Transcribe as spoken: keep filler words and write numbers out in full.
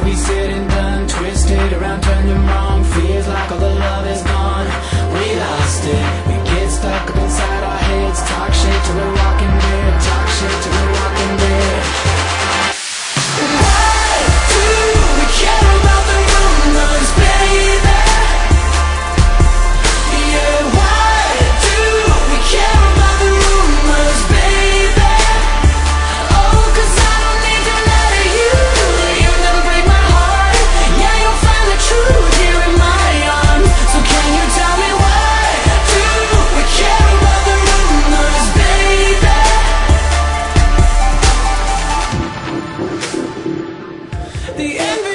we said and done, twisted around, turning wrong. Feels like all the love is gone. We lost it. We get stuck up inside our heads. Talk shit till we're rocking dead. Talk shit till we're rocking dead. Why do we care about the rumors, baby? Yeah, why do we care about the rumors, baby? Oh, 'cause I don't need to lie to you. You'll never break my heart. Yeah, you'll find the truth here in my arms. So can you tell me why do we care about the rumors, baby? The envy